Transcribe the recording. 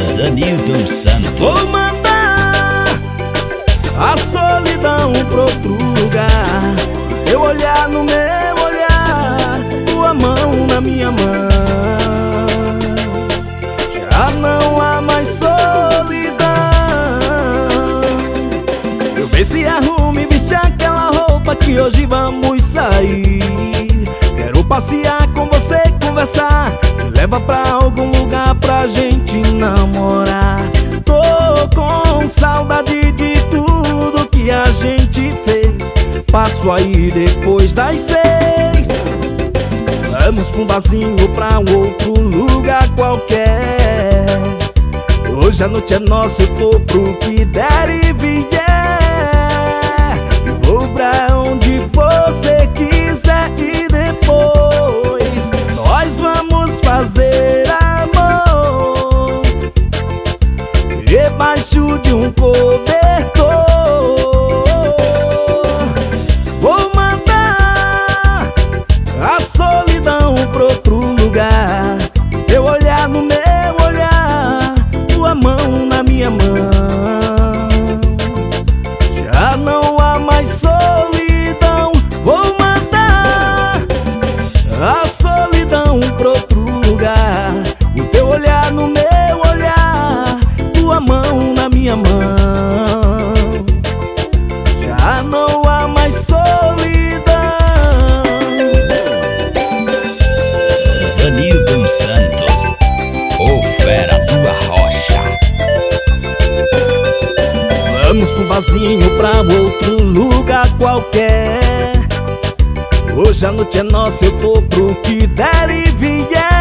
Zanilton Santos. Vou mandar a solidão pra outro lugar. Eu olhar no meu olhar, tua mão na minha mão. Já não há mais solidão. Eu ver se arrume e vestir aquela roupa que hoje vamos sair. Quero passear com você, conversar, me leva pra algum lugar pra gente namorar. Tô com saudade de tudo que a gente fez. Passo aí depois das 6. Vamos pra um barzinho, pra um outro lugar qualquer. Hoje a noite é nossa, eu tô pro que der e vier. Eu vou pra onde você quiser e depois nós vamos fazer amor debaixo de um cobertor. Vou mandar a solidão pra outro lugar. Eu olhar no meu olhar, tua mão na minha mão. Já não há mais solidão. Vou mandar a solidão pra outro lugar. O teu olhar no meu olhar, tua mão na minha mão. Já não há mais solidão. Zanilton Santos, o fera do Arrocha. Vamos pro barzinho, pra outro lugar qualquer. Hoje a noite é nossa, eu tô pro que der e vier.